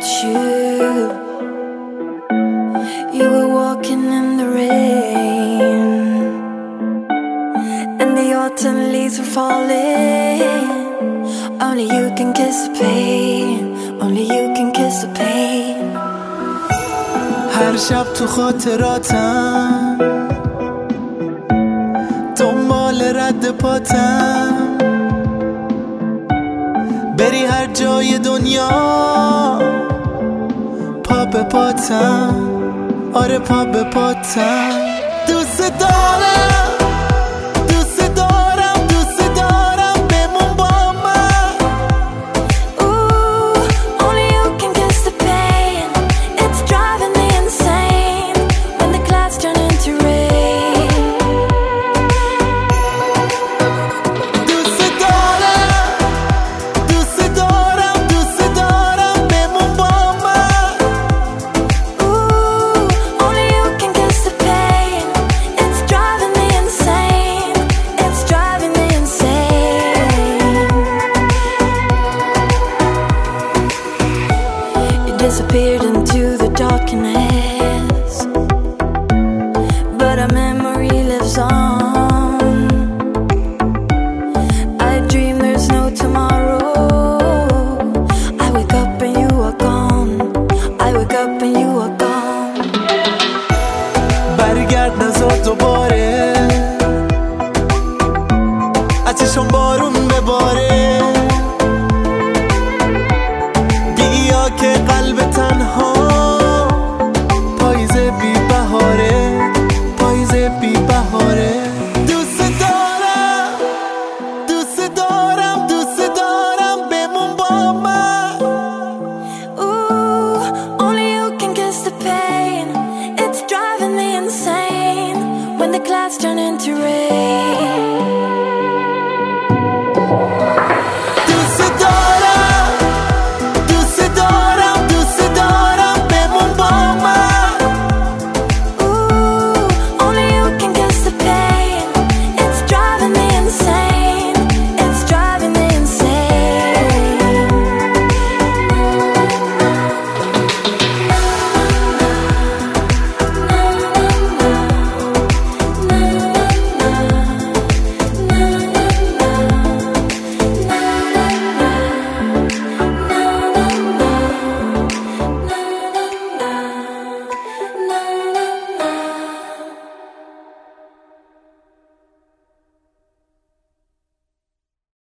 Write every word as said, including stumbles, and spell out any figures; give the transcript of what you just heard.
without you. You were walking in the rain, and the autumn leaves were falling. Only you can kiss the pain, only you can kiss the pain. هر شب تو خاطراتم دنبال رد پاتم، بری هر جای دنیا پا به پاتم، آره پا به پاتم. دوست دارم دوست دارم دوست دارم بمون با من. Ooh, only you can kiss the pain. It's driving me insane when the clouds turn into rain. دوست دارم دوست دارم دوست دارم بمون با من. Ooh, only you can kiss the pain. It's driving me insane. It's driving me insane. You disappeared into the darkness, but our memory lives on. I dream there's no tomorrow. I wake up and you are gone. I wake up and you are gone. برگرد نزار دوباره، از چشم بارون بباره.